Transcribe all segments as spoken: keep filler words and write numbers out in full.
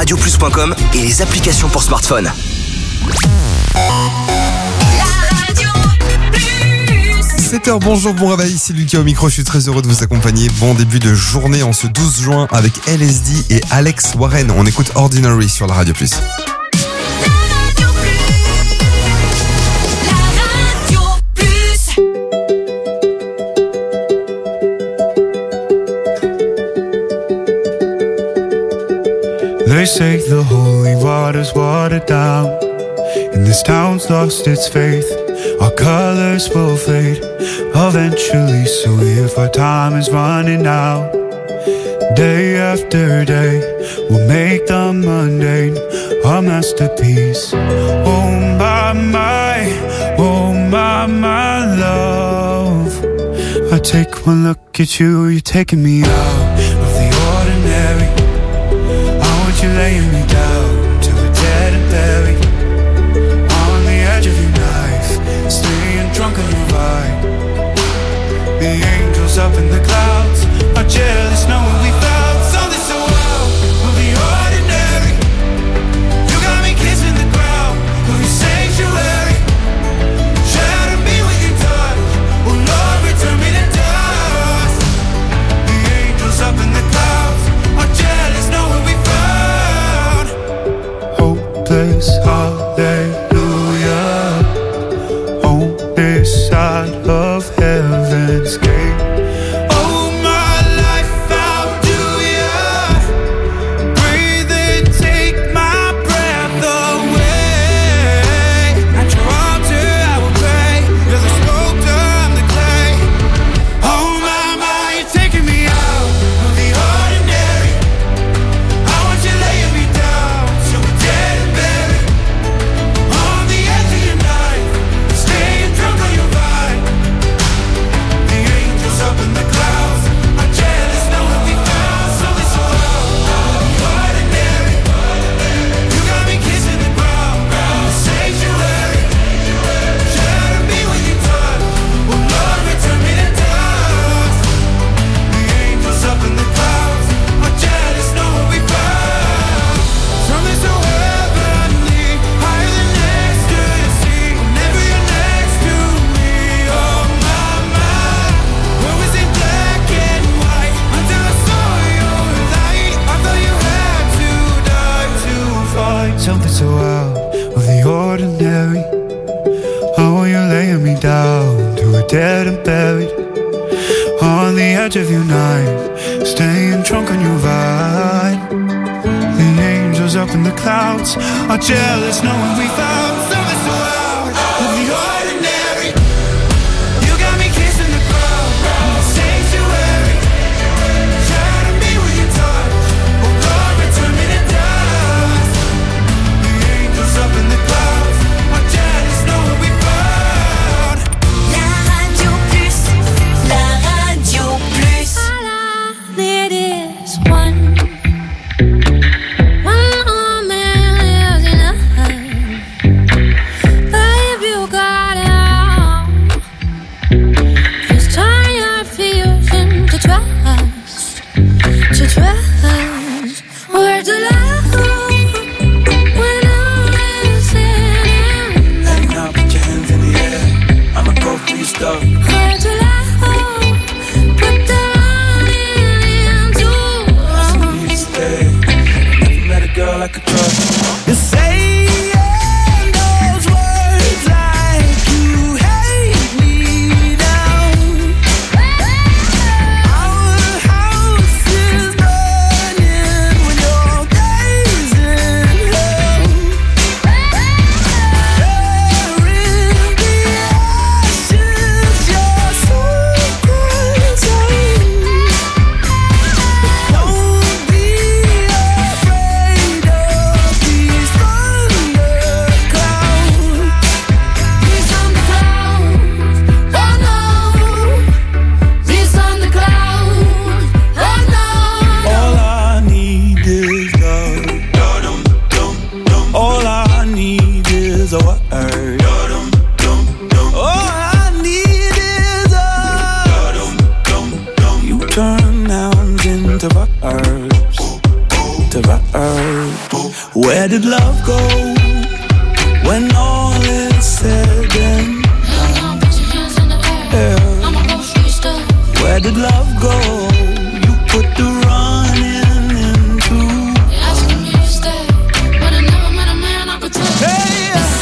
radioplus point com et les applications pour smartphone. sept heures, bonjour, bon réveil, c'est Lucas au micro, je suis très heureux de vous accompagner. Bon début de journée en ce douze juin avec L S D et Alex Warren. On écoute Ordinary sur la Radio Plus. They say the holy water's watered down, and this town's lost its faith. Our colors will fade eventually, so if our time is running out, day after day, we'll make the mundane a masterpiece. Oh my, my, oh my, my love, I take one look at you, you're taking me out of the ordinary. You're laying me down till we're dead and buried on the edge of your knife, staying drunk on your vibe. The angels up in the clouds are jealous knowing we found something so wild. We'll be ordinary. You got me kissing the ground of your sanctuary. Shatter me with your touch. Oh Lord, return me to dust. The angels up in the clouds are jealous knowing we found hopeless, hallelujah, on this side of heaven's gate. Oh, my life, how do ya breathe and take my breath away? At your altar I will pray, you're the sculptor, I'm the clay. Oh, my, my, you're taking me out of the ordinary. I want you laying me down till we're dead and buried on the edge of your knife, staying drunk on your vibe. The angels up in the clouds are jealous knowing we found something so ordinary. You got me kissing the ground, the sanctuary. Shatter me with your touch. Oh Lord, return me to dust. The angels up in the clouds are jealous knowing we found something so heavenly, higher than ecstasy. Whenever you're next to me, oh my, my. What was it black and white until I saw your light? I thought you had to die to find something so out of the ordinary. Oh, you're laying me down to a dead and buried on the edge of your knife, staying drunk on your vibe. The angels up in the clouds are jealous knowing we found something so out of the ordinary. You got me kissing the ground, the sanctuary. Shatter me with your touch. Oh Lord, return me to dust. The angels up in the clouds are jealous knowing we found. La Radio Plus, la Radio Plus. All I need is one. One more man lives enough. Babe, you got it all. Just turn your fears into trust. To trust. Where's the love when I'm listening? Hey, now put your hands in the air, I'ma go for your stuff. Where's the love? Put the money into I need to stay. Never met a girl I could trust. You're saying those words like you hate me now. Our house is burning when you're gazing hell. Burying the ashes, your secret time. Don't be afraid of the Where did love go when all is said and done? Yeah. Where did love go? You put the running into. Asking me to stay, but I never met a man I could trust. Hey.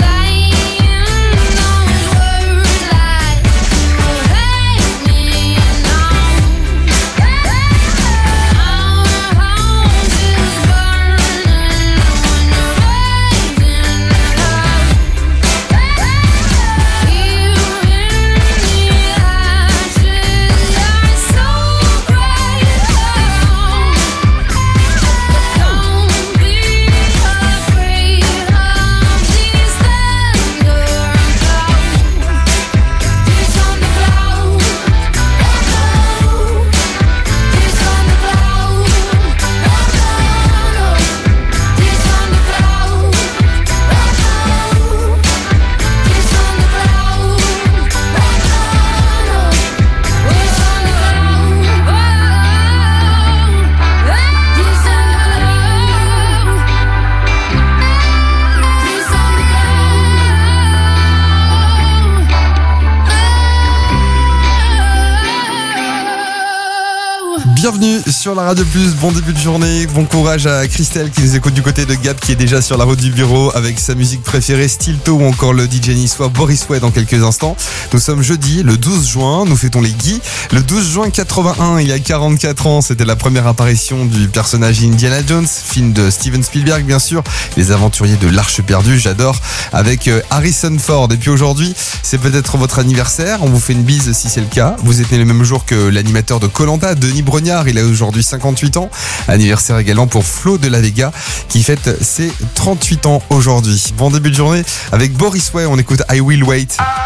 Bienvenue sur la Radio Plus, bon début de journée, bon courage à Christelle qui nous écoute du côté de Gap, qui est déjà sur la route du bureau avec sa musique préférée Stilto ou encore le D J niçois Boris Way dans quelques instants. Nous sommes jeudi, le douze juin, nous fêtons les Guy. Le douze juin quatre-vingt-un, il y a quarante-quatre ans, c'était la première apparition du personnage Indiana Jones, film de Steven Spielberg bien sûr, Les Aventuriers de l'Arche perdue, j'adore, avec Harrison Ford. Et puis aujourd'hui, c'est peut-être votre anniversaire, on vous fait une bise si c'est le cas. Vous êtes né le même jour que l'animateur de Koh-Lanta, Denis Brognard. Il a aujourd'hui cinquante-huit ans. Anniversaire également pour Flo de la Vega qui fête ses trente-huit ans aujourd'hui. Bon début de journée avec Boris Way. On écoute I Will Wait.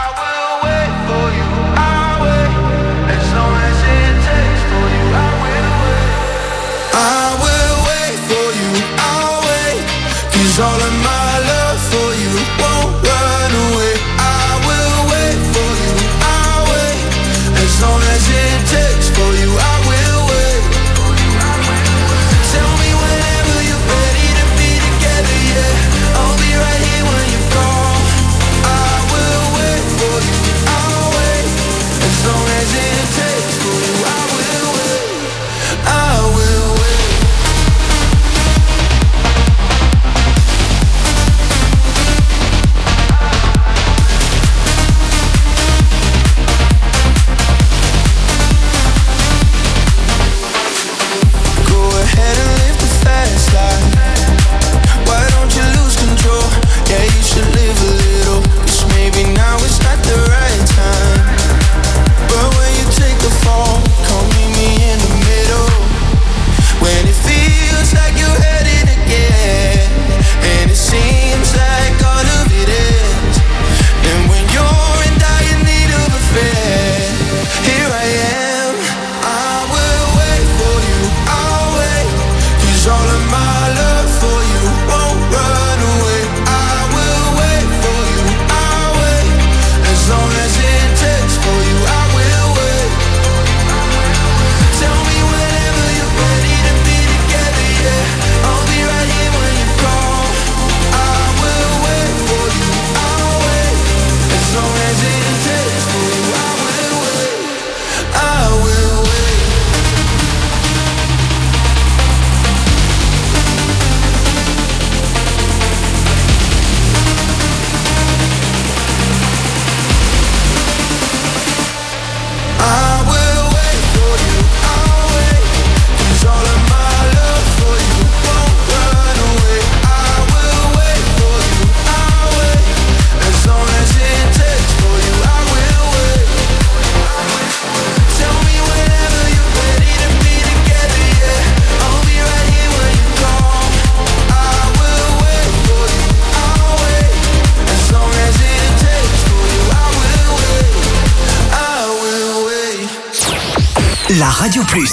La Radio Plus.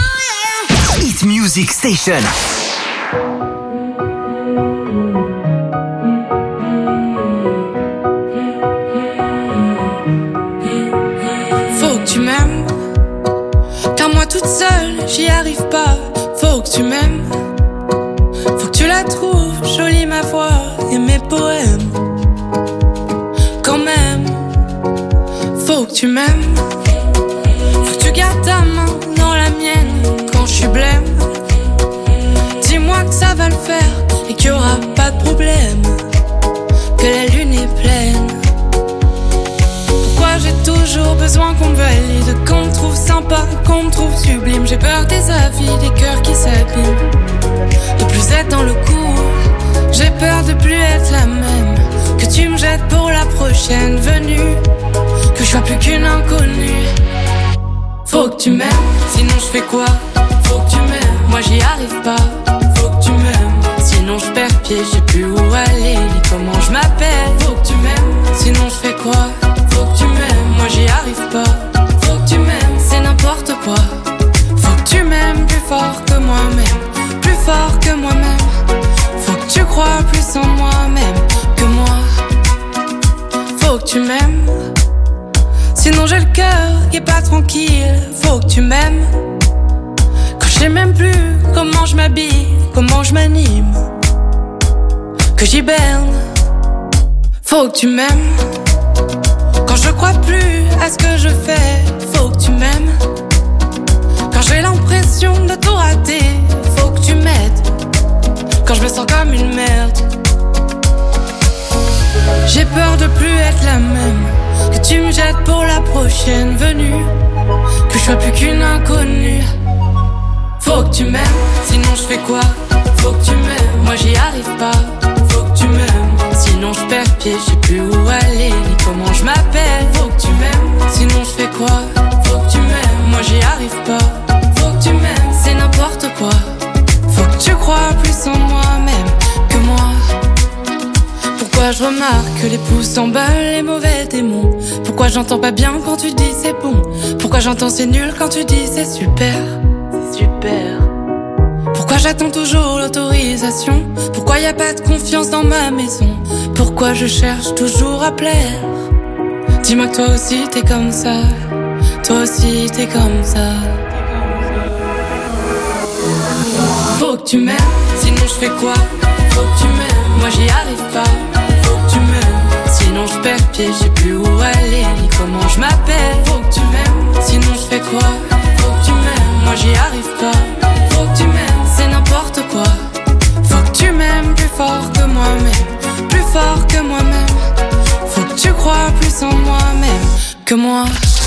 Hit Music Station. Faut que tu m'aimes, car moi toute seule, j'y arrive pas. Faut que tu m'aimes, faut que tu la trouves jolie ma voix et mes poèmes. Quand même, faut que tu m'aimes. Faut que tu gardes ta main dans la mienne quand je suis blême. Dis-moi que ça va le faire et qu'il y aura pas de problème, que la lune est pleine. Pourquoi j'ai toujours besoin qu'on me valide, qu'on me trouve sympa, qu'on me trouve sublime. J'ai peur des avis, des cœurs qui s'abîment, de plus être dans le coup. J'ai peur de plus être la même, que tu me jettes pour la prochaine venue, que je sois plus qu'une inconnue. Faut que tu m'aimes, sinon je fais quoi? Faut que tu m'aimes, moi j'y arrive pas. Faut que tu m'aimes, sinon je perds pied, je sais plus où aller, ni comment je m'appelle. Faut que tu m'aimes, sinon je fais quoi? Faut que tu m'aimes, moi j'y arrive pas. Faut que tu m'aimes, c'est n'importe quoi. Faut que tu m'aimes plus fort que moi-même, plus fort que moi-même. Faut que tu crois plus en moi-même que moi. Faut que tu m'aimes, sinon j'ai le cœur qui est pas tranquille. Faut que tu m'aimes, quand je sais même plus comment je m'habille, comment je m'anime, que j'hiberne. Faut que tu m'aimes, quand je crois plus à ce que je fais. Faut que tu m'aimes, quand j'ai l'impression de tout rater. Faut que tu m'aides, quand je me sens comme une merde. J'ai peur de plus être la même, que tu me jettes pour la prochaine venue, que je sois plus qu'une inconnue. Faut que tu m'aimes, sinon je fais quoi? Faut que tu m'aimes, moi j'y arrive pas. Faut que tu m'aimes, sinon je perds pied, je sais plus où aller, ni comment je m'appelle. Faut que tu m'aimes, sinon je fais quoi? Faut que tu m'aimes, moi j'y arrive pas. Faut que tu m'aimes, c'est n'importe quoi. Faut que tu crois plus en moi-même que moi. Pourquoi je remarque que les pouces s'emballent, les mauvais démons? Pourquoi j'entends pas bien quand tu dis c'est bon? Pourquoi j'entends c'est nul quand tu dis c'est super? C'est super. Pourquoi j'attends toujours l'autorisation? Pourquoi y a pas de confiance dans ma maison? Pourquoi je cherche toujours à plaire? Dis-moi que toi aussi t'es comme ça, toi aussi t'es comme ça. Faut que tu m'aimes, sinon je fais quoi? Faut que tu m'aimes, moi j'y arrive pas. Faut que tu m'aimes, sinon je perds pied, je sais plus où aller, ni comment je m'appelle. Faut que tu m'aimes, sinon je fais quoi? Faut que tu m'aimes, moi j'y arrive pas. Faut que tu m'aimes, c'est n'importe quoi. Faut que tu m'aimes plus fort que moi-même, plus fort que moi-même. Faut que tu crois plus en moi-même que moi.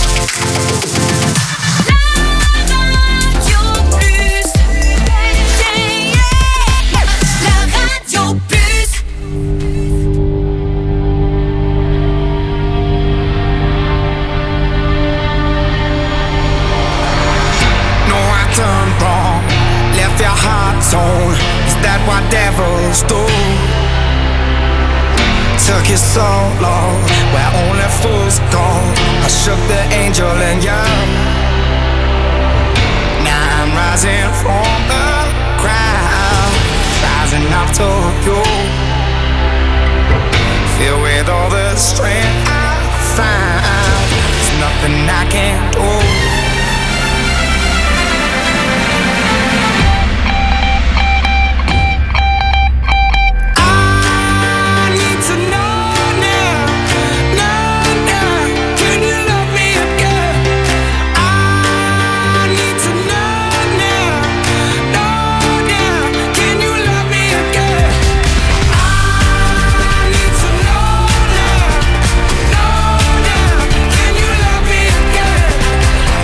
Your heart zone, is that what devils do? Took you so long, where only fools go. I shook the angel in you. Now I'm rising from the ground, rising up to you. Filled with all the strength I find, there's nothing I can't do. Can you love me again?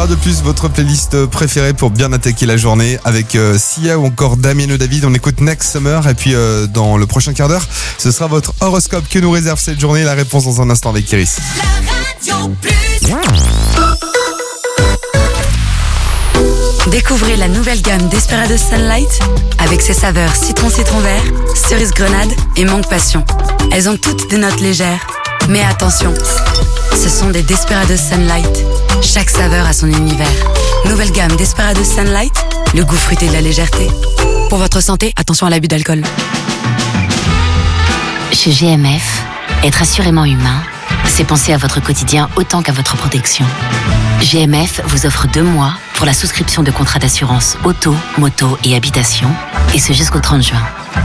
de plus, votre playlist préférée pour bien attaquer la journée avec euh, Sia ou encore Damien et David. On écoute Next Summer et puis euh, dans le prochain quart d'heure, ce sera votre horoscope que nous réserve cette journée. La réponse dans un instant avec Iris. La radio plus. Découvrez la nouvelle gamme Desperados Sunlight avec ses saveurs citron citron vert, cerise grenade et mangue passion. Elles ont toutes des notes légères. Mais attention, ce sont des Desperados Sunlight. Chaque saveur a son univers. Nouvelle gamme Desperados Sunlight, le goût fruité de la légèreté. Pour votre santé, attention à l'abus d'alcool. Chez G M F, être assurément humain, c'est penser à votre quotidien autant qu'à votre protection. G M F vous offre deux mois pour la souscription de contrats d'assurance auto, moto et habitation, et ce jusqu'au trente juin.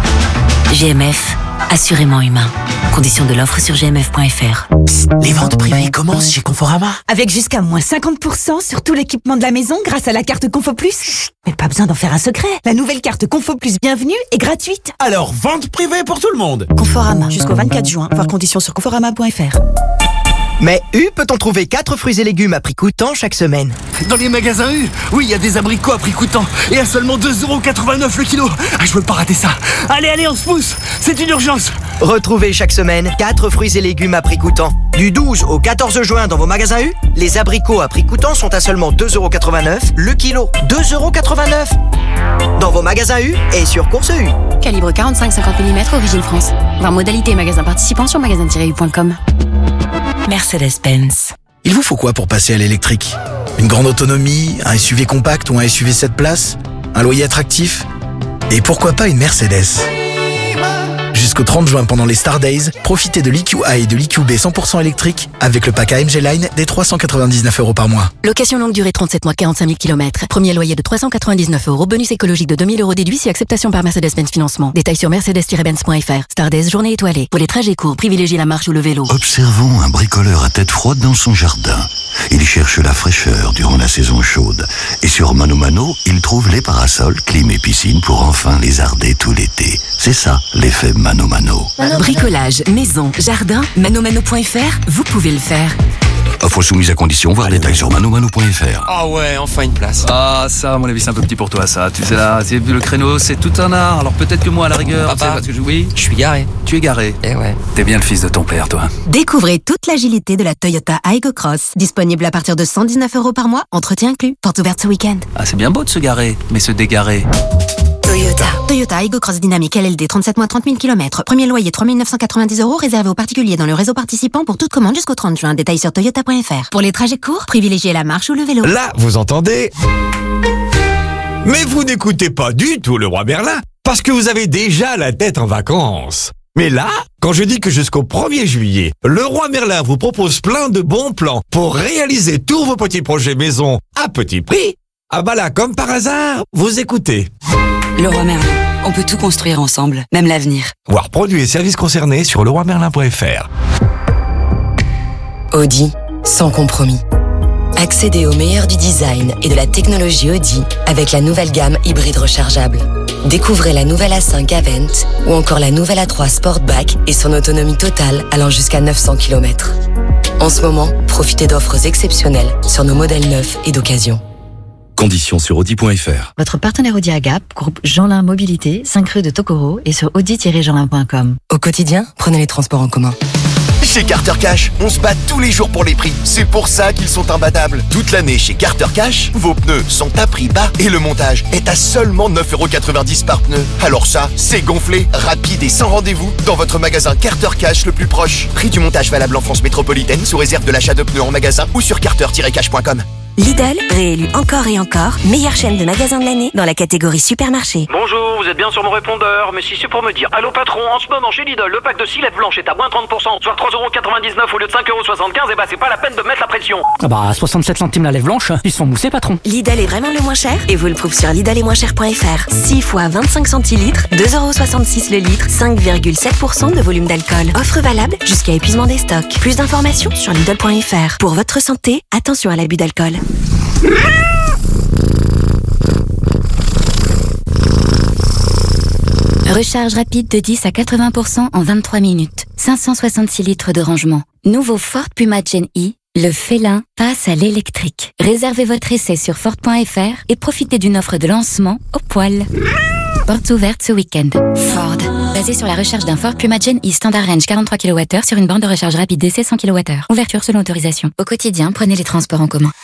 G M F, assurément humain. Conditions de l'offre sur g m f point f r. Psst, les ventes privées commencent chez Conforama. Avec jusqu'à moins cinquante pour cent sur tout l'équipement de la maison grâce à la carte Confo Plus. Chut, mais pas besoin d'en faire un secret. La nouvelle carte Confo Plus Bienvenue est gratuite. Alors, vente privée pour tout le monde. Conforama, jusqu'au vingt-quatre juin. Voir conditions sur conforama point f r. Mais U peut-on trouver quatre fruits et légumes à prix coûtant chaque semaine? Dans les magasins U, oui, il y a des abricots à prix coûtant et à seulement deux euros quatre-vingt-neuf le kilo. Ah, je veux pas rater ça. Allez, allez, on se pousse. C'est une urgence. Retrouvez chaque semaine quatre fruits et légumes à prix coûtant. Du douze au quatorze juin dans vos magasins U, les abricots à prix coûtant sont à seulement deux euros quatre-vingt-neuf le kilo. deux euros quatre-vingt-neuf dans vos magasins U et sur Course U. Calibre quarante-cinq cinquante millimètres, origine France. Voir modalité magasin participant sur magasin tiret u point com. Mercedes-Benz. Il vous faut quoi pour passer à l'électrique? Une grande autonomie, un S U V compact ou un S U V sept places? Un loyer attractif? Et pourquoi pas une Mercedes? Jusqu'au trente juin, pendant les Star Days, profitez de l'E Q A et de l'E Q B cent pour cent électrique avec le pack A M G Line des trois cent quatre-vingt-dix-neuf euros par mois. Location longue durée trente-sept mois, quarante-cinq mille kilomètres. Premier loyer de trois cent quatre-vingt-dix-neuf euros. Bonus écologique de deux mille euros déduit si acceptation par Mercedes-Benz Financement. Détails sur mercedes tiret benz point f r. Star Days, journée étoilée. Pour les trajets courts, privilégiez la marche ou le vélo. Observons un bricoleur à tête froide dans son jardin. Il cherche la fraîcheur durant la saison chaude. Et sur Mano Mano, il trouve les parasols, clim et piscine pour enfin lézarder tout l'été. C'est ça, l'effet Mano Mano. Bricolage, maison, jardin, manomano point f r, vous pouvez le faire. Offre soumise à condition, voir détails sur manomano point f r. Ah ouais, enfin une place. Ah ça, à mon avis, c'est un peu petit pour toi, ça. Tu sais là, c'est- le créneau, c'est tout un art. Alors peut-être que moi, à la rigueur, Papa, tu sais, parce que je... oui, je suis garé. Tu es garé. Eh ouais. T'es bien le fils de ton père, toi. Découvrez toute l'agilité de la Toyota Aygo Cross. Disponible à partir de cent dix-neuf euros par mois, entretien inclus. Porte ouverte ce week-end. Ah, c'est bien beau de se garer, mais se dégarer. Toyota. Toyota Aygo Cross Dynamique L L D, trente-sept mois, trente mille kilomètres. Premier loyer trois mille neuf cent quatre-vingt-dix euros, réservé aux particuliers dans le réseau participant pour toute commande jusqu'au trente juin. Détails sur toyota point f r. Pour les trajets courts, privilégiez la marche ou le vélo. Là, vous entendez? Mais vous n'écoutez pas du tout le roi Merlin, parce que vous avez déjà la tête en vacances. Mais là, quand je dis que jusqu'au premier juillet, le roi Merlin vous propose plein de bons plans pour réaliser tous vos petits projets maison à petit prix, ah bah là, comme par hasard, vous écoutez. Le roi Merlin. On peut tout construire ensemble, même l'avenir. Voir produits et services concernés sur le roi merlin point f r. Audi, sans compromis. Accédez au meilleur du design et de la technologie Audi avec la nouvelle gamme hybride rechargeable. Découvrez la nouvelle A cinq Avent ou encore la nouvelle A trois Sportback et son autonomie totale allant jusqu'à neuf cents kilomètres. En ce moment, profitez d'offres exceptionnelles sur nos modèles neufs et d'occasion. Conditions sur audi point f r. Votre partenaire Audi Agap, groupe Jeanlin Mobilité, cinq rue de Tokoro et sur audi tiret jeanlin point com. Au quotidien, prenez les transports en commun. Chez Carter Cash, on se bat tous les jours pour les prix. C'est pour ça qu'ils sont imbattables. Toute l'année chez Carter Cash, vos pneus sont à prix bas et le montage est à seulement neuf euros quatre-vingt-dix par pneu. Alors ça, c'est gonflé, rapide et sans rendez-vous dans votre magasin Carter Cash le plus proche. Prix du montage valable en France métropolitaine sous réserve de l'achat de pneus en magasin ou sur carter tiret cash point com. Lidl, réélu encore et encore, meilleure chaîne de magasins de l'année dans la catégorie supermarché. Bonjour, vous êtes bien sur mon répondeur, mais si c'est pour me dire allô patron, en ce moment chez Lidl, le pack de six lettres blanches est à moins trente pour cent, soit trois euros quatre-vingt-dix-neuf au lieu de cinq euros soixante-quinze, et bah c'est pas la peine de mettre la pression. Ah bah soixante-sept centimes la lèvre blanche, ils sont moussés patron. Lidl est vraiment le moins cher et vous le prouve sur lidl et moins cher point f r. six fois vingt-cinq centilitres, deux euros soixante-six le litre, cinq virgule sept pour cent de volume d'alcool. Offre valable jusqu'à épuisement des stocks. Plus d'informations sur lidl point f r. Pour votre santé, attention à l'abus d'alcool. Recharge rapide de dix à quatre-vingts pour cent en vingt-trois minutes. cinq cent soixante-six litres de rangement. Nouveau Ford Puma Gen E, Le félin passe à l'électrique. Réservez votre essai sur Ford point F R et profitez d'une offre de lancement au poil. Portes ouvertes ce week-end. Ford. Basé sur la recherche d'un Ford Puma Gen E Standard Range quarante-trois kilowattheures sur une borne de recharge rapide D C cent kilowattheures. Ouverture selon autorisation. Au quotidien, prenez les transports en commun.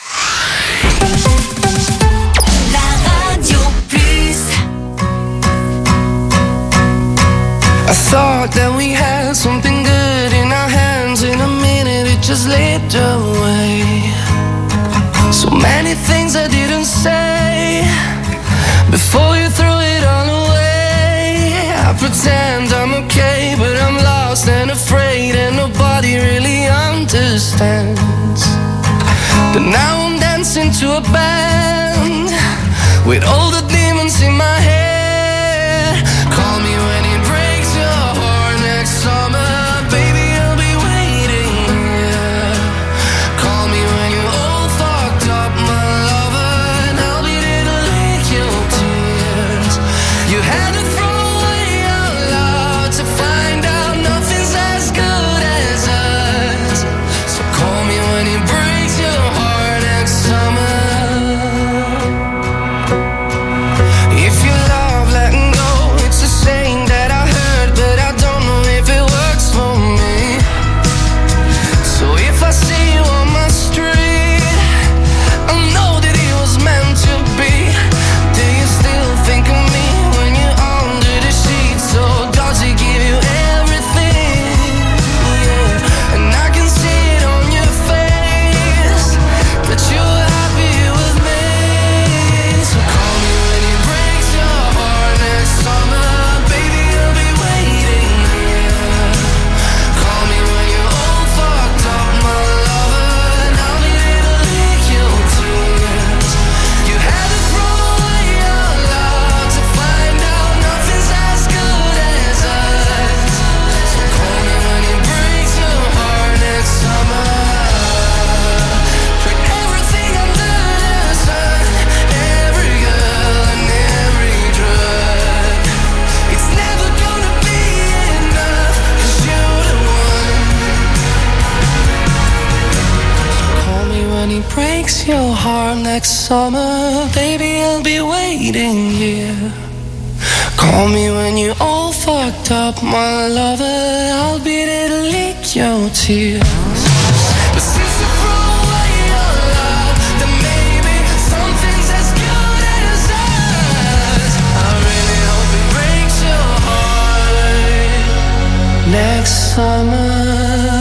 I thought that we had something good in our hands. In a minute it just slipped away. So many things I didn't say before you threw it all away. I pretend I'm okay, but I'm lost and afraid, and nobody really understands. But now I'm dancing to a band with all the demons in my head. Call me when it breaks your heart next summer, baby, I'll be waiting here. Call me when you're all fucked up, my lover, and I'll be there to lick your tears. You had to throw away our love to find out nothing's as good as us. So call me when it breaks your heart next summer. If you love letting go, it's a saying that I heard, but I don't know if it works for me. So if I see you on my street, I know that it was meant to be. Do you still think of me when you're under the sheets? Or does he give you everything? Yeah, and I can see it on your face that you're happy with me. So call me when it breaks your heart next summer, baby, I'll be waiting here. Call me when you're all fucked up, my lover, and I'll be there to lick your tears. You had to throw away your love to find out nothing's as good as us. So call me when it breaks your heart next summer. For everything under the sun, every girl and every drug, it's never gonna be enough, 'cause you're the one. Call me when it breaks your heart next summer, baby, I'll be waiting here. Call me when you're all fucked up, my lover, I'll be there to lick your tears. But since you threw away your love, then maybe something's as good as us. I really hope it breaks your heart next summer.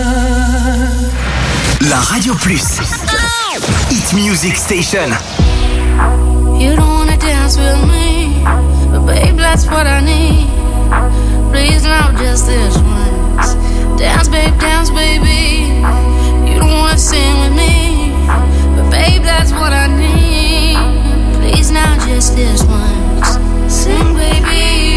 La Radio Plus. Hit Music Station. You don't wanna dance with me, but babe, that's what I need. Please now, just this once. Dance, babe, dance, baby. You don't wanna sing with me, but babe, that's what I need. Please now, just this once. Sing, baby.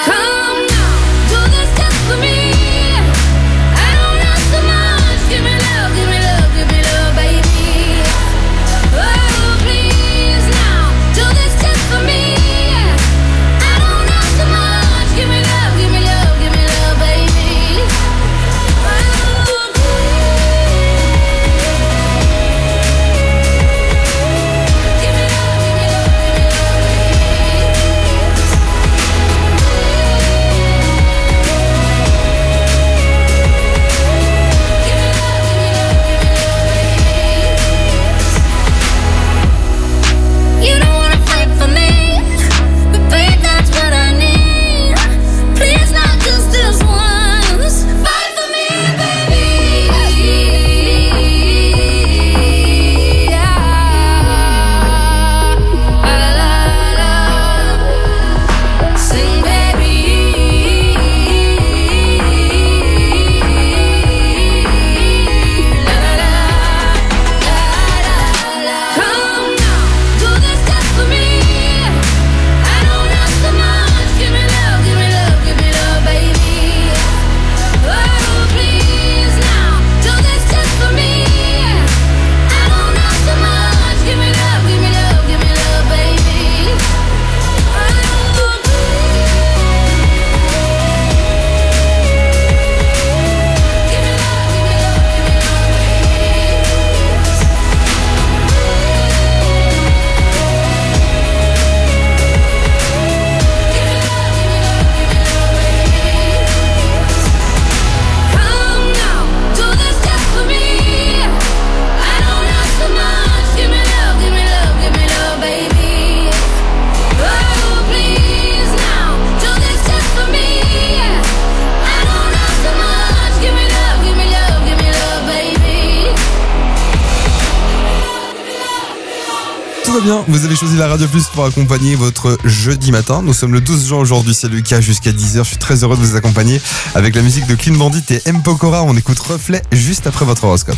Come now, do this just for me. I don't ask so much, give me va bien, vous avez choisi la Radio Plus pour accompagner votre jeudi matin. Nous sommes le douze juin aujourd'hui, c'est Lucas jusqu'à dix heures. Je suis très heureux de vous accompagner avec la musique de Clean Bandit et M. Pokora. On écoute Reflet juste après votre horoscope.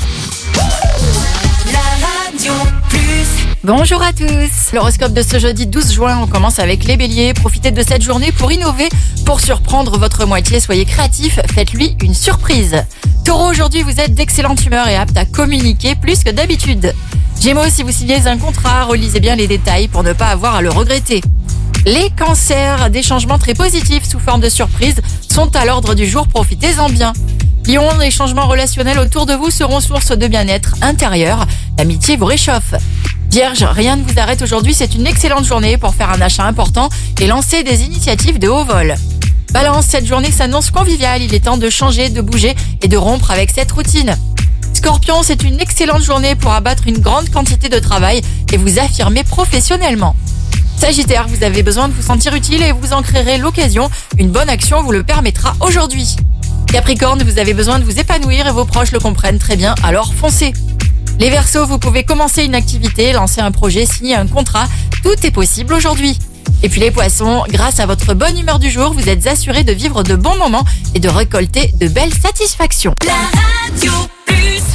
Bonjour à tous. L'horoscope de ce jeudi douze juin, on commence avec les béliers. Profitez de cette journée pour innover, pour surprendre votre moitié. Soyez créatif, faites-lui une surprise. Taureau, aujourd'hui vous êtes d'excellente humeur et apte à communiquer plus que d'habitude. Gémeaux, si vous signez un contrat, relisez bien les détails pour ne pas avoir à le regretter. Les cancers, des changements très positifs sous forme de surprise sont à l'ordre du jour, profitez-en bien. Lion, les changements relationnels autour de vous seront source de bien-être intérieur. L'amitié vous réchauffe. Vierge, rien ne vous arrête aujourd'hui, c'est une excellente journée pour faire un achat important et lancer des initiatives de haut vol. Balance, cette journée s'annonce conviviale, il est temps de changer, de bouger et de rompre avec cette routine. Scorpion, c'est une excellente journée pour abattre une grande quantité de travail et vous affirmer professionnellement. Sagittaire, vous avez besoin de vous sentir utile et vous en créerez l'occasion. Une bonne action vous le permettra aujourd'hui. Capricorne, vous avez besoin de vous épanouir et vos proches le comprennent très bien, alors foncez. Les Verseaux, vous pouvez commencer une activité, lancer un projet, signer un contrat, tout est possible aujourd'hui. Et puis les Poissons, grâce à votre bonne humeur du jour, vous êtes assurés de vivre de bons moments et de récolter de belles satisfactions. La Radio Plus.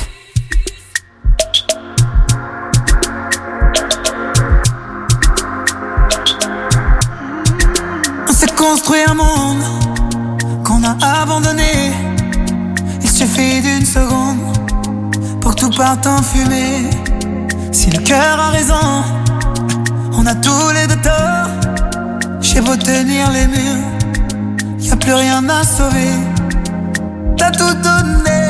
On s'est construit un monde qu'on a abandonné. Il suffit d'une seconde pour que tout parte en fumée. Si le cœur a raison, on a tous les deux tort. J'ai beau tenir les murs, y a plus rien à sauver. T'as tout donné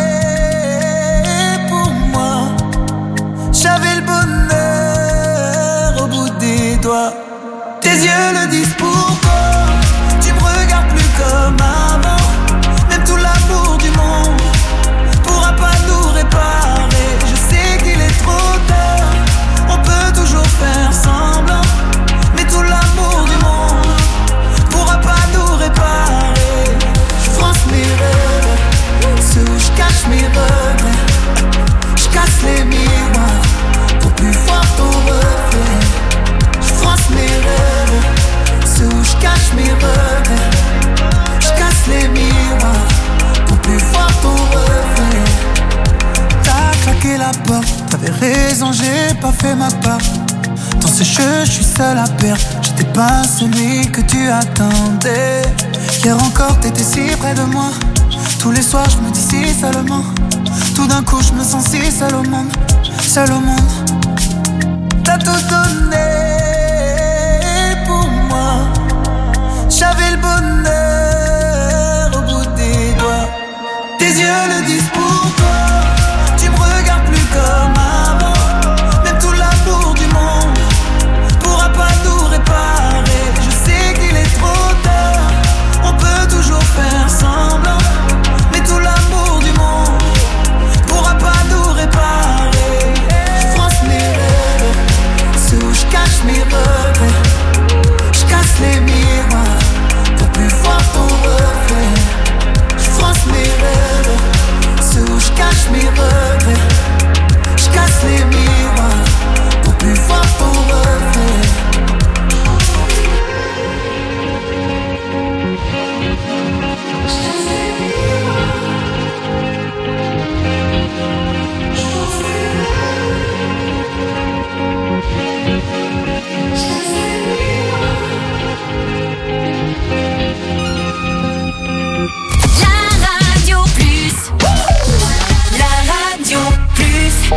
pour moi. J'avais le bonheur au bout des doigts. Tes yeux le disent pourquoi. Tu me regardes plus comme avant. Même tout l'amour du monde pourra pas nous réparer. Je sais qu'il est trop tard. On peut toujours faire semblant, mais tout l'amour du monde pourra pas nous réparer. Je fronce mes rêves, ceux où je cache mes regrets. Je casse les miroirs pour plus voir ton reflet. Je fronce mes rêves, ceux où je cache mes regrets. Je casse les miroirs pour plus voir ton reflet. T'as claqué la porte, t'avais raison, j'ai pas fait ma part. Dans ce jeu, je suis seul à perdre. J'étais pas celui que tu attendais. Hier encore, t'étais si près de moi. Tous les soirs, je me dis si seulement. Tout d'un coup, je me sens si seul au monde. Seul au monde. T'as tout donné pour moi. J'avais le bonheur au bout des doigts. Tes yeux le disent pourquoi. Tu me regardes plus comme avant. Même tout l'amour du monde pourra pas nous réparer. Je sais qu'il est trop tard. On peut toujours faire semblant, mais tout l'amour du monde pourra pas nous réparer. Je fronce mes rêves, ceux où je cache mes regrets. Je casse les miroirs pour plus voir ton reflet. Je fronce mes rêves, ceux où je cache mes regrets. Je casse les miroirs pour plus voir ton reflet. La Radio Plus. La Radio Plus.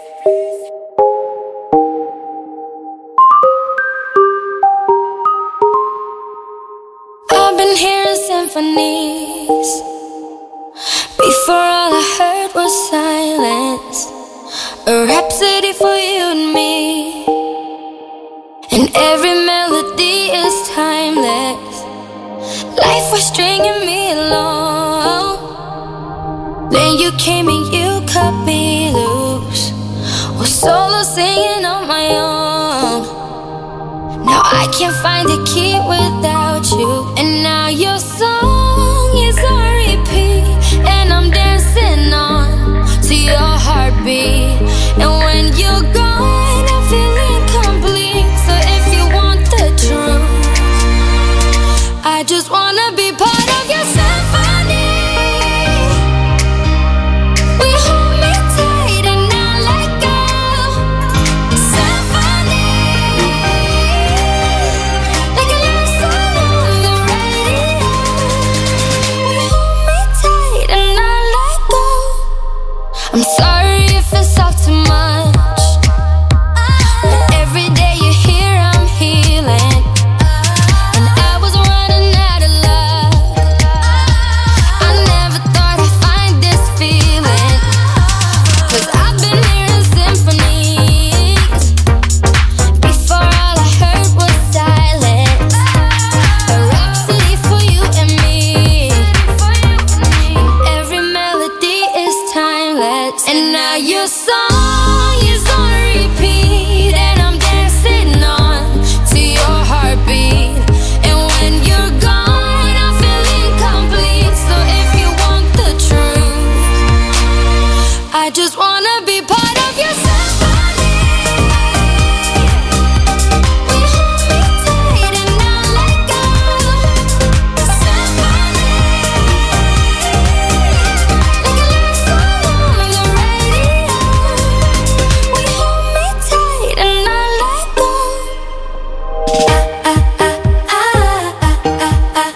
I've been hearing symphonies. Before all I heard was silence. A rhapsody for you and me. And every melody is timeless. Life was stringing me along. Then you came and you cut me loose. Was solo singing on my own. Now I can't find a key without you. And now your song is on repeat. And I'm dancing on to your heartbeat. And when you're gone, I feel incomplete. your song is on repeat, and I'm dancing on to your heartbeat. And when you're gone, I feel incomplete. So if you want the truth, I just wanna be part of your symphony. We hold me tight and not let go. Symphony, like a love song on the radio. We hold me tight and not let go. Ah, ah, ah, ah, ah, ah, ah.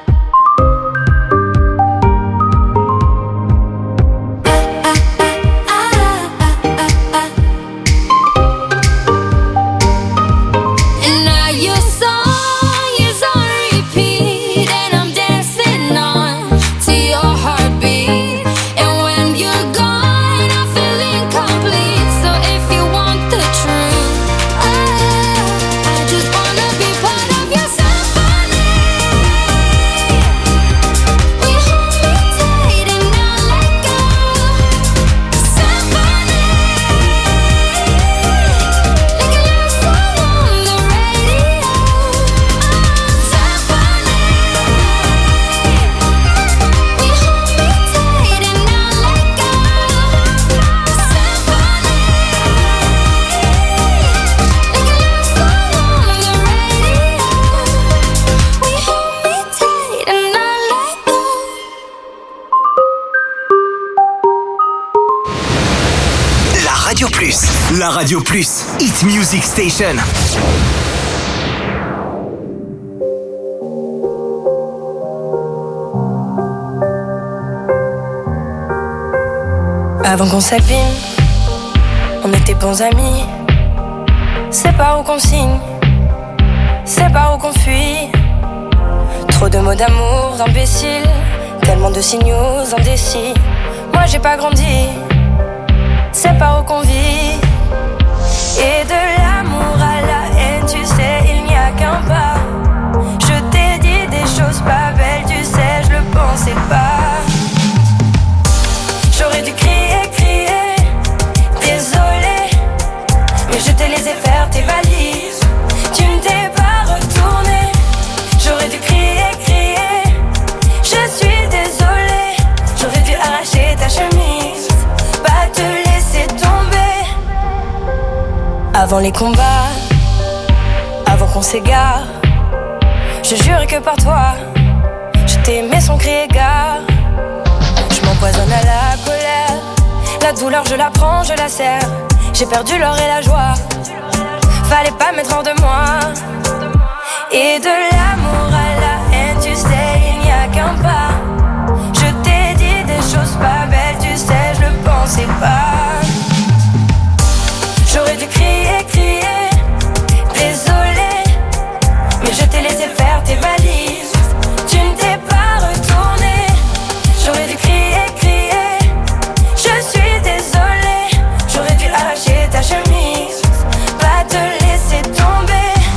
And now your song is on repeat, and I'm dancing on to your heartbeat. And when you're gone, I feel incomplete. So if you want the truth, I, I just wanna be part of your symphony. We hold me tight and not let go. Symphony, like a love song on the radio. Symphony, we hold me tight and not let go. Symphony, like a love song on the radio. We hold me tight and not let go. La Radio Plus, la Radio Plus, Hit Music Station. Avant qu'on s'abîme, on était bons amis. C'est pas où qu'on signe, c'est pas où qu'on fuit. Trop de mots d'amour imbéciles, tellement de signaux indécis. Moi j'ai pas grandi, c'est pas où qu'on vit. Et de l'amour à la haine, tu sais, il n'y a qu'un pas. Je t'ai dit des choses pas belles, tu sais, je le pensais pas. J'aurais dû crier, crier, désolé, mais je t'ai laissé faire tes valises. Tu ne t'es pas retourné. J'aurais dû crier, crier, je suis désolée. J'aurais dû arracher ta chemise, pas te laisser tomber. Avant les combats, avant qu'on s'égare, je jure que par toi, je t'aimais sans crier gare. Je m'empoisonne à la colère, la douleur je la prends, je la serre. J'ai perdu l'or et la joie, fallait pas mettre hors de moi. Et de l'amour à la haine, tu sais, il n'y a qu'un pas. Je t'ai dit des choses pas belles, tu sais, je le pensais pas. J'aurais dû crier, crier, désolé, mais je t'ai laissé faire tes valises. Tu ne t'es pas retourné. J'aurais dû crier, crier, je suis désolée. J'aurais dû arracher ta chemise, pas te laisser tomber.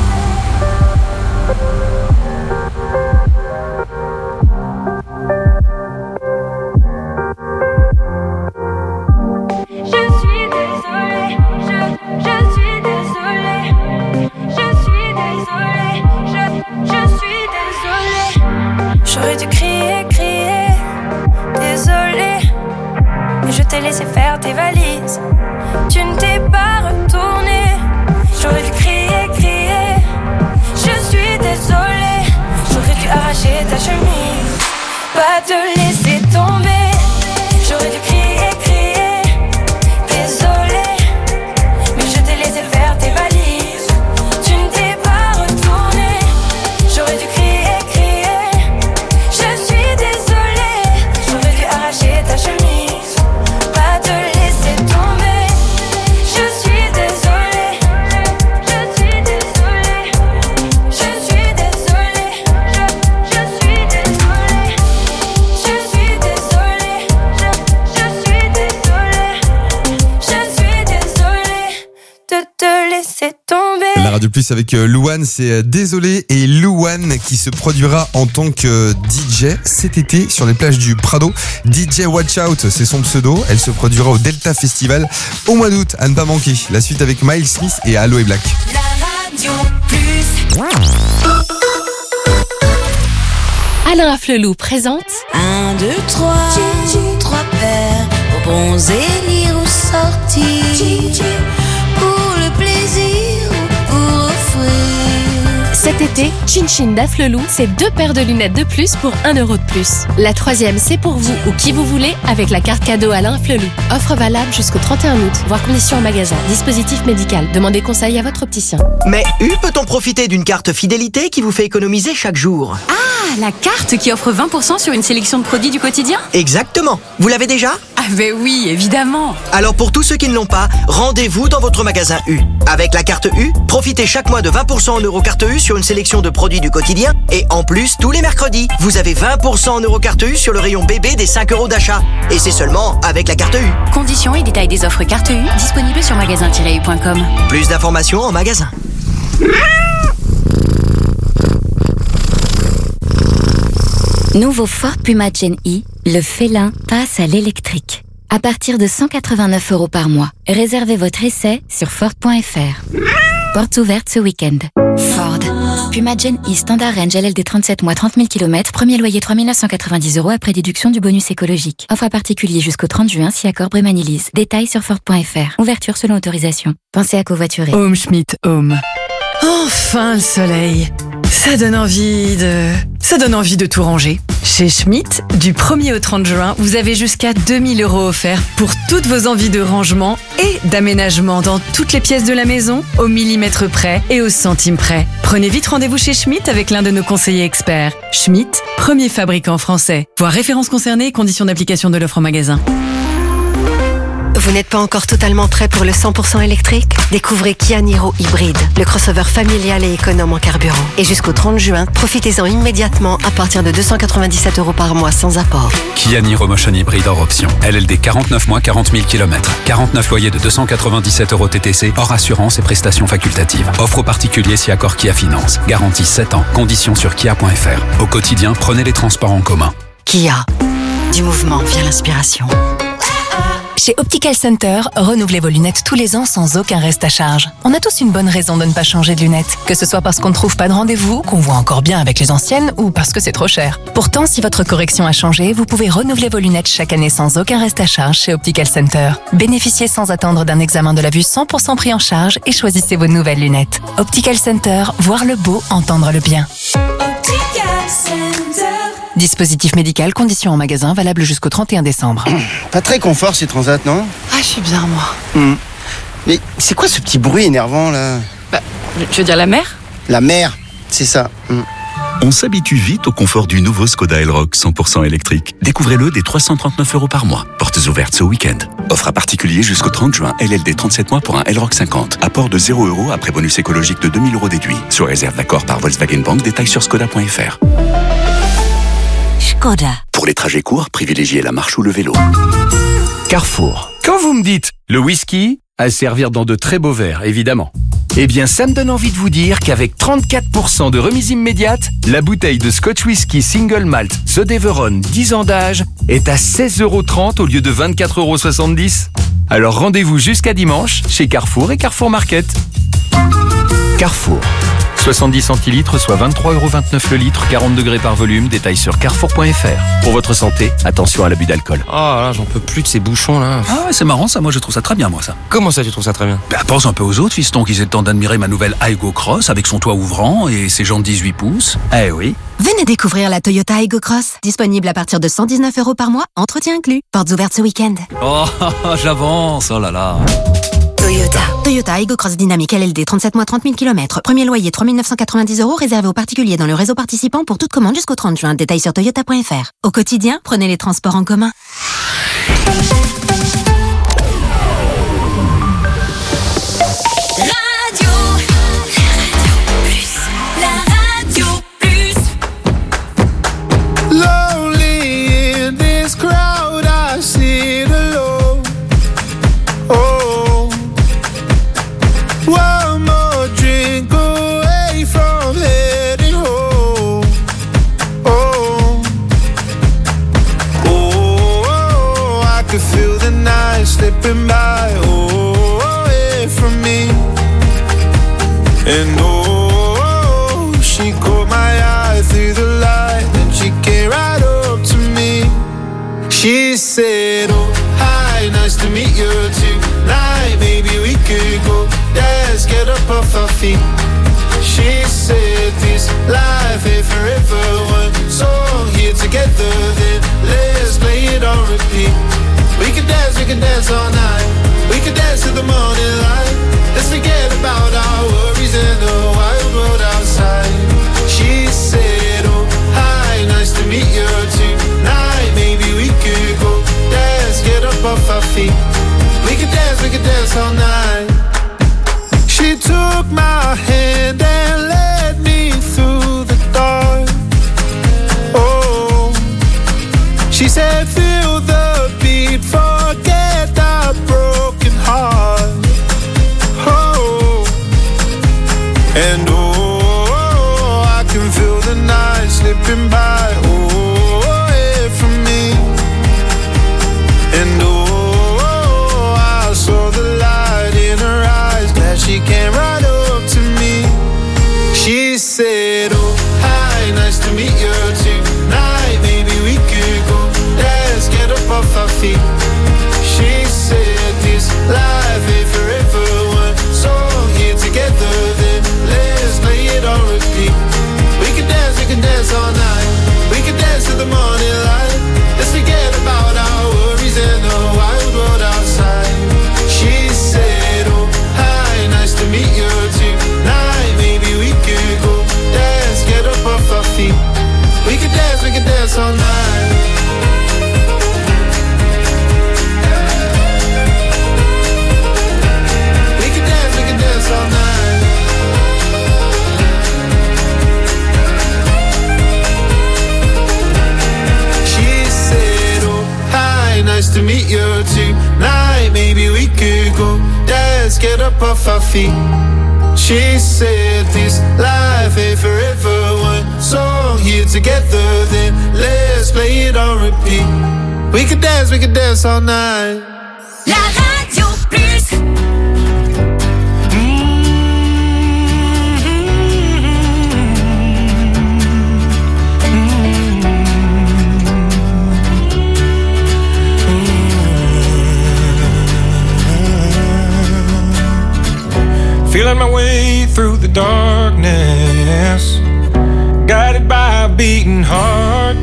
Je suis désolée, je, je suis désolée. Je suis désolée, je, je suis désolée. J'aurais dû crier, crier, désolée, mais je t'ai laissé faire tes valises. Tu ne t'es pas retourné. J'aurais dû crier, crier, je suis désolée. J'aurais dû arracher ta chemise, pas te laisser tomber. J'aurais dû crier, crier, désolée, mais je t'ai laissé faire tes valises. Tu ne t'es pas retourné. J'aurais dû crier, crier, je suis désolée. J'aurais dû arracher ta chemise, pas te laisser tomber. Je suis désolée, je suis désolée, je suis désolée, je, je suis désolée, je suis désolée, je, je suis désolée, je suis désolée de te laisser tomber. La Radio Plus avec euh, Louane, c'est euh, Désolé et Louane qui se produira en tant que D J cet été sur les plages du Prado. D J Watch Out, c'est son pseudo. Elle se produira au Delta Festival au mois d'août, à ne pas manquer. La suite avec Miles Smith et Aloe Black. La radio plus. Alain Afflelou présente Un, deux, trois, trois paires aux bons élires ou sorties. Pour le plaisir ou pour offrir. cet été, Chin Chin d'Afflelou, c'est deux paires de lunettes de plus pour un euro de plus. La troisième, c'est pour vous ou qui vous voulez avec la carte cadeau Alain Afflelou. Offre valable jusqu'au trente et un août. Voir conditions en magasin. Dispositif médical. Demandez conseil à votre opticien. Mais U peut-on profiter d'une carte fidélité qui vous fait économiser chaque jour? Ah, la carte qui offre vingt pour cent sur une sélection de produits du quotidien? Exactement. Vous l'avez déjà? Ah ben oui, évidemment. Alors pour tous ceux qui ne l'ont pas, rendez-vous dans votre magasin U. Avec la carte U, profitez chaque mois de vingt pour cent en Eurocarte U sur une sélection de produits du quotidien. Et en plus, tous les mercredis, vous avez vingt pour cent en Eurocarte U sur le rayon bébé des cinq euros d'achat. Et c'est seulement avec la carte U. Conditions et détails des offres carte U disponibles sur magasin tiret u point com. Plus d'informations en magasin. Nouveau Ford Puma Gen E, le félin passe à l'électrique. À partir de cent quatre-vingt-neuf euros par mois. Réservez votre essai sur Ford point F R. Portes ouvertes ce week-end. Ford. Puma Gen E Standard Range L L D trente-sept mois trente mille kilomètres. Premier loyer trois mille neuf cent quatre-vingt-dix euros après déduction du bonus écologique. Offre à particulier jusqu'au trente juin si accord Brémanilise. Détails sur Ford point F R. Ouverture selon autorisation. Pensez à covoiturer. Home Schmidt Home. Enfin le soleil. Ça donne envie de... Ça donne envie de tout ranger. Chez Schmidt, du premier au trente juin, vous avez jusqu'à deux mille euros offerts pour toutes vos envies de rangement et d'aménagement dans toutes les pièces de la maison, au millimètre près et au centime près. Prenez vite rendez-vous chez Schmidt avec l'un de nos conseillers experts. Schmidt, premier fabricant français. Voir références concernées et conditions d'application de l'offre en magasin. Vous n'êtes pas encore totalement prêt pour le cent pour cent électrique? Découvrez Kia Niro Hybride, le crossover familial et économe en carburant. Et jusqu'au trente juin, profitez-en immédiatement à partir de deux cent quatre-vingt-dix-sept euros par mois sans apport. Kia Niro Motion Hybride hors option. L L D quarante-neuf mois, quarante mille kilomètres. quarante-neuf loyers de deux cent quatre-vingt-dix-sept euros T T C, hors assurance et prestations facultatives. Offre aux particuliers si accord Kia Finance. Garantie sept ans. Conditions sur kia point F R. Au quotidien, prenez les transports en commun. Kia. Du mouvement vient l'inspiration. Chez Optical Center, renouvelez vos lunettes tous les ans sans aucun reste à charge. On a tous une bonne raison de ne pas changer de lunettes. Que ce soit parce qu'on ne trouve pas de rendez-vous, qu'on voit encore bien avec les anciennes ou parce que c'est trop cher. Pourtant, si votre correction a changé, vous pouvez renouveler vos lunettes chaque année sans aucun reste à charge chez Optical Center. Bénéficiez sans attendre d'un examen de la vue cent pour cent pris en charge et choisissez vos nouvelles lunettes. Optical Center, voir le beau, entendre le bien. Optical Center. Dispositif médical, conditions en magasin, valable jusqu'au trente et un décembre. Pas très confort ces transats, non? Ah, je suis bien, moi. Hmm. Mais c'est quoi ce petit bruit énervant, là? Bah, tu veux dire la mer? La mer, c'est ça. Hmm. On s'habitue vite au confort du nouveau Skoda Elroq cent pour cent électrique. Découvrez-le dès trois cent trente-neuf euros par mois. Portes ouvertes ce week-end. Offre à particulier jusqu'au trente juin. L L D trente-sept mois pour un Elroq cinquante. Apport de zéro euros après bonus écologique de deux mille euros déduit. Sur réserve d'accord par Volkswagen Bank. Détails sur skoda point F R. Skoda. Pour les trajets courts, privilégiez la marche ou le vélo. Carrefour. Quand vous me dites le whisky, à servir dans de très beaux verres, évidemment. Eh bien, ça me donne envie de vous dire qu'avec trente-quatre pour cent de remise immédiate, la bouteille de Scotch Whisky Single Malt The Deveron dix ans d'âge est à seize euros trente au lieu de vingt-quatre euros soixante-dix. Alors rendez-vous jusqu'à dimanche chez Carrefour et Carrefour Market. Carrefour. soixante-dix centilitres, soit vingt-trois euros vingt-neuf le litre, quarante degrés par volume, détail sur carrefour point F R. Pour votre santé, attention à l'abus d'alcool. Oh là, j'en peux plus de ces bouchons là. Ah ouais, c'est marrant ça, moi je trouve ça très bien moi ça. Comment ça tu trouves ça très bien? Bah pense un peu aux autres fistons qui aient le temps d'admirer ma nouvelle Aygo Cross avec son toit ouvrant et ses jantes dix-huit pouces. Eh oui. Venez découvrir la Toyota Aygo Cross. Disponible à partir de cent dix-neuf euros par mois, entretien inclus. Portes ouvertes ce week-end. Oh, j'avance, oh là là. Toyota. Toyota Aygo Cross Dynamique L L D trente-sept mois trente mille kilomètres. Premier loyer trois mille neuf cent quatre-vingt-dix euros réservé aux particuliers dans le réseau participant pour toute commande jusqu'au trente juin. Détails sur toyota point F R. Au quotidien, prenez les transports en commun. Radio. La radio plus. Lonely in this crowd, I sit alone. Oh, one more drink And oh, she caught my eye through the light, and she came right up to me. She said, oh, hi, nice to meet you tonight. Maybe we could go dance, get up off our feet. She said, this life ain't forever. One song here together, then let's play it on repeat. We can dance, we can dance all night. We can dance till the morning light. Let's forget about our worries in the wild world outside. She said, oh, hi, nice to meet you tonight. Maybe we could go dance, get up off our feet. We can dance, we can dance all night. She took my hand and led me through the dark. Oh, she said, feel the beat, forget our broken heart. Oh, and oh, I can feel the night slipping by. Oh, away from me. And oh, I saw the light in her eyes. Glad she came right up to me. She said, oh, hi, nice to meet you tonight. Maybe we could go dance, get up off our feet. She said, this life ain't forever. One song here together, then let's play it on repeat. We can dance, we can dance all night. We can dance till the morning light. Let's forget about our worries in the wild world outside. She said, oh, hi, nice to meet you tonight. Maybe we could go dance, get up off our feet. We can dance, we can dance all night. We can dance, we can dance all night. She said, oh, hi, nice to meet you tonight. Maybe we could go dance, get up off our feet. She said, this life ain't forever. One song here together, then let's play it on repeat. We can dance, we can dance all night. La Radio Plus. Feeling my way through the darkness, guided by a beating heart.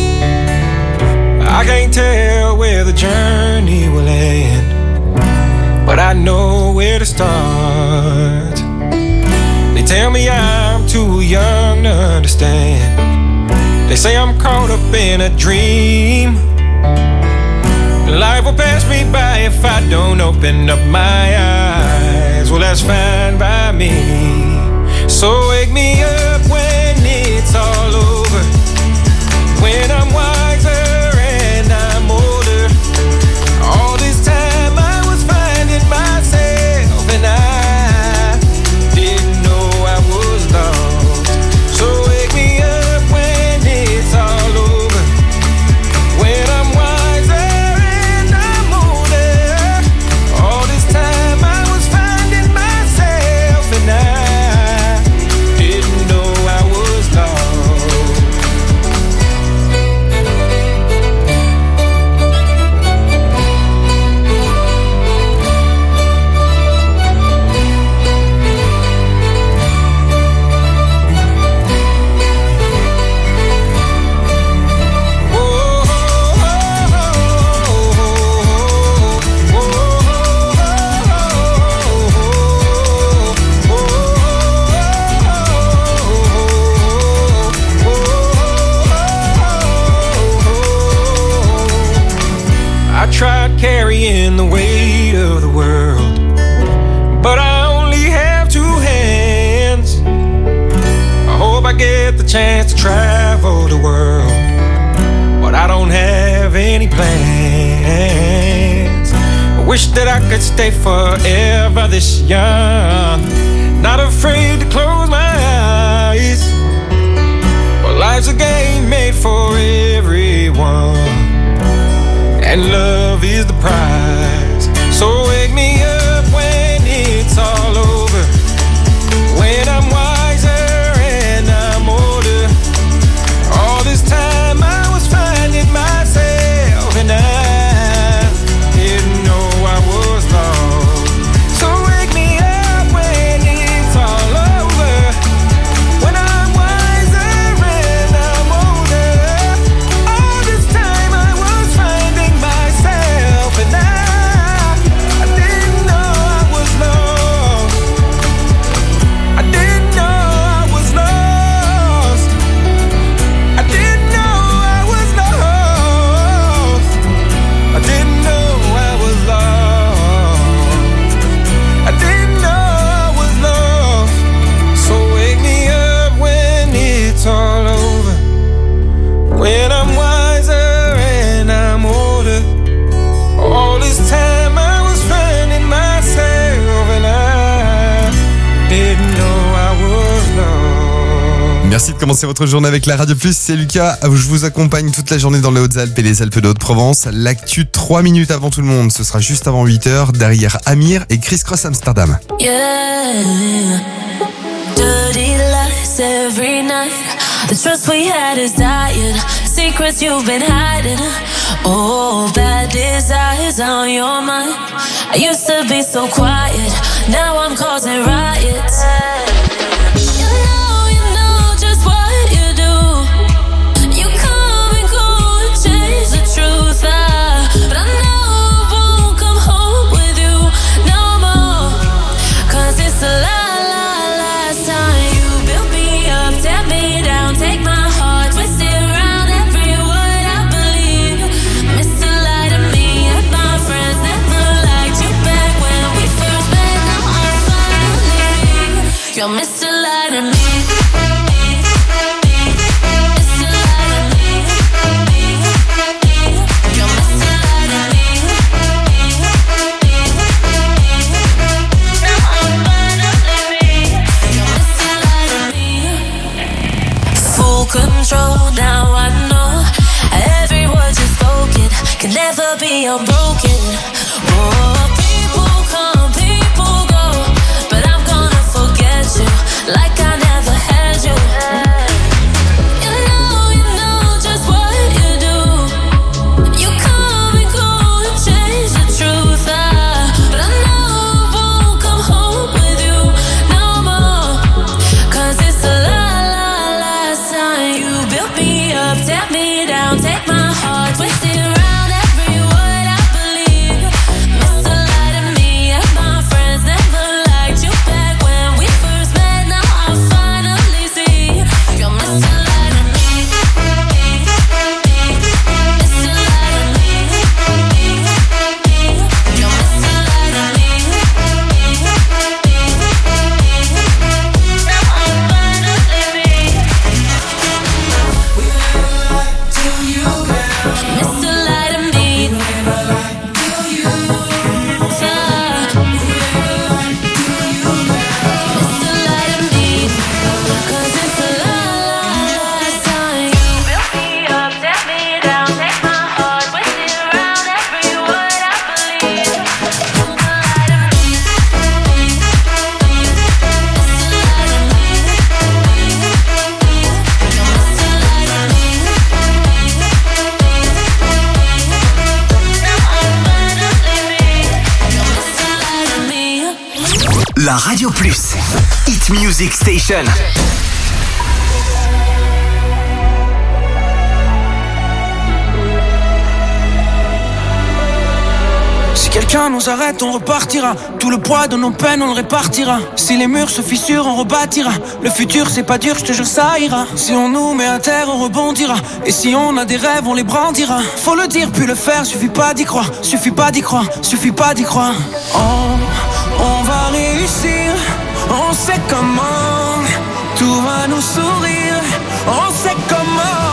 I can't tell where the journey will end, but I know where to start. They tell me I'm too young to understand. They say I'm caught up in a dream. Life will pass me by if I don't open up my eyes. Well, that's fine by me. So wake me up when it's all over, when I'm wiser and I'm older. All this time I was finding myself, and I didn't know I was lost. So wake me up when it's all over, when I'm wiser and I'm older. All this time I was finding myself, and I didn't know I was lost. I tried carrying the weight of the world, but I only have two hands. I hope I get the chance to travel the world, but I don't have any plans. I wish that I could stay forever this young, not afraid to close my eyes. But life's a game made for everyone, and love is the prize. So wake me up when it's all over, when Merci de commencer votre journée avec la Radio Plus. C'est Lucas. Je vous accompagne toute la journée dans les Hautes-Alpes et les Alpes de Haute-Provence. L'actu trois minutes avant tout le monde. Ce sera juste avant huit heures. Derrière Amir et Criss Cross Amsterdam. Yeah, dirty lies every night. The trust we had is dying. Secrets you've been hiding. Oh, bad desires on your mind. I used to be so quiet. Now I'm causing riots. You know, you know just what you do. You come and go and change the truth. Ah, but I know I won't come home with you no more. Cause it's a lie, lie, last time you built me up, tear me down, take my heart, twist it around every word I believe. Mister Lie to me and my friends never liked you back when we first met. Now I finally, you're Mister Lie to me. Control, now I know every word you spoken can never be unbroken. Oh, people come, people go, but I'm gonna forget you like I never had you. You know, you know just what you do. You come and go and change the truth. Ah, but I know I won't come home with you no more. Cause it's a lie. You built me up, tear me down, take my heart, twist it around every word I believe. Mister Lie to me and my friends never liked you back when we first met. Now I finally see you're Mister Lie to me. Mister Lie to me. You're Mister Lie to me. Now I finally see. Mister Lie to me. Do you? Mister Lie to me. Cause it's a lie, last time you built me up, tear me down, take my heart, twist it around every word I believe. Mister Lie to me. Mister Lie to me. You're Mister Lie to me. La Radio Plus, Hit Music Station. Si quelqu'un nous arrête, on repartira. Tout le poids de nos peines, on le répartira. Si les murs se fissurent, on rebâtira. Le futur, c'est pas dur, je te jure, ça ira. Si on nous met à terre, on rebondira. Et si on a des rêves, on les brandira. Faut le dire, puis le faire, suffit pas d'y croire. Suffit pas d'y croire, suffit pas d'y croire. Oh, on va réussir, on sait comment. Tout va nous sourire, on sait comment.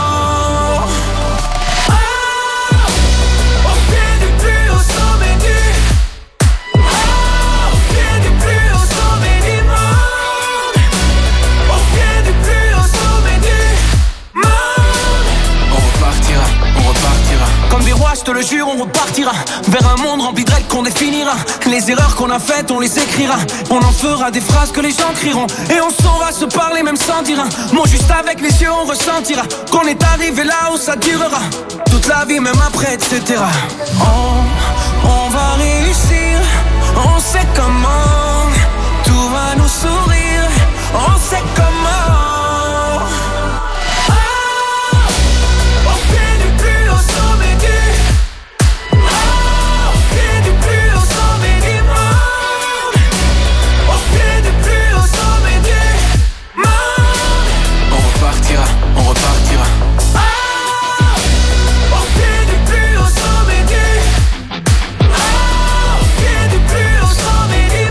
Comme des rois, je te le jure, on repartira vers un monde rempli de règles qu'on définira. Les erreurs qu'on a faites, on les écrira. On en fera des phrases que les gens crieront. Et on saura se parler même sans dire un mot. Juste avec les yeux, on ressentira qu'on est arrivé là où ça durera toute la vie, même après, et cetera. Oh, on va réussir, on sait comment. Tout va nous sourire, on sait comment. Sommet du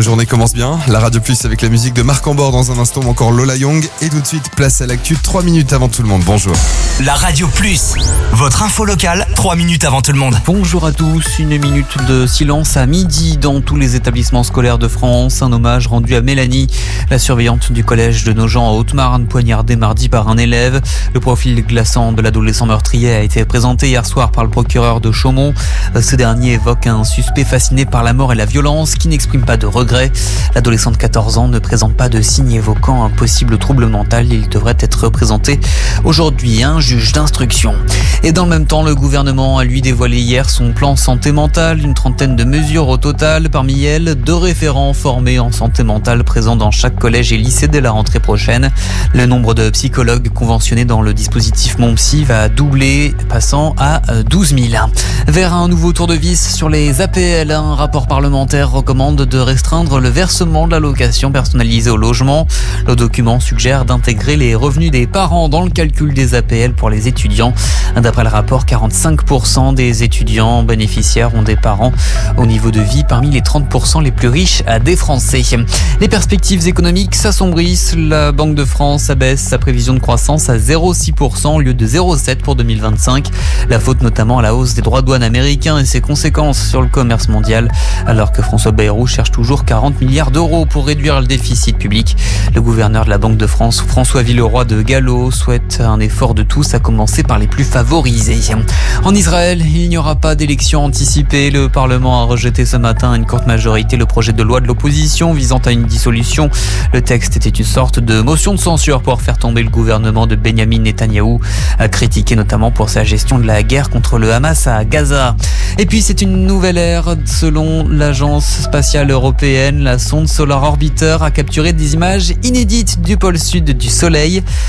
votre journée commence bien. La Radio Plus avec la musique de Marc Ambord dans un instant, ou encore Lola Young. Et tout de suite, place à l'actu, trois minutes avant tout le monde. Bonjour. La Radio Plus, votre info locale, trois minutes avant tout le monde. Bonjour à tous, une minute de silence à midi dans tous les établissements scolaires de France. Un hommage rendu à Mélanie, la surveillante du collège de Nogent en Haute-Marne, poignardée mardi par un élève. Le profil glaçant de l'adolescent meurtrier a été présenté hier soir par le procureur de Chaumont. Ce dernier évoque un suspect fasciné par la mort et la violence qui n'exprime pas de regret. L'adolescent de quatorze ans ne présente pas de signes évoquant un possible trouble mental. Il devrait être présenté aujourd'hui à un juge d'instruction. Et dans le même temps, le gouvernement a lui dévoilé hier son plan santé mentale, une trentaine de mesures au total. Parmi elles, deux référents formés en santé mentale présents dans chaque collège et lycée dès la rentrée prochaine. Le nombre de psychologues conventionnés dans le dispositif Mon Psy va doubler, passant à douze mille. Vers un nouveau tour de vis sur les A P L, un rapport parlementaire recommande de restreindre le versement de l'allocation personnalisée au logement. Le document suggère d'intégrer les revenus des parents dans le calcul des A P L pour les étudiants. D'après le rapport, quarante-cinq pour cent des étudiants bénéficiaires ont des parents au niveau de vie parmi les trente pour cent les plus riches des Français. Les perspectives économiques s'assombrissent. La Banque de France abaisse sa prévision de croissance à zéro virgule six pour cent au lieu de zéro virgule sept pour deux mille vingt-cinq. La faute notamment à la hausse des droits de douane américains et ses conséquences sur le commerce mondial, alors que François Bayrou cherche toujours quarante milliards d'euros pour réduire le déficit public. Le gouverneur de la Banque de France, François Villeroy de Gallo, souhaite un effort de tous, à commencer par les plus favorisés. En Israël, il n'y aura pas d'élection anticipée. Le Parlement a rejeté ce matin à une courte majorité le projet de loi de l'opposition visant à une dissolution. Le texte était une sorte de motion de censure pour faire tomber le gouvernement de Benyamin Netanyahou, critiqué notamment pour sa gestion de la guerre contre le Hamas à Gaza. Et puis c'est une nouvelle ère. Selon l'agence spatiale européenne, la sonde Solar Orbiter a capturé des images inédites du pôle sud du Soleil.